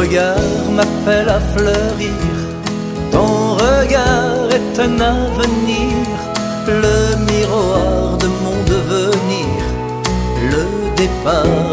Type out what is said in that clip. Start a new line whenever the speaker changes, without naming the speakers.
regard m'appelle à fleurir, ton regard est un avenir, le miroir de mon devenir, le départ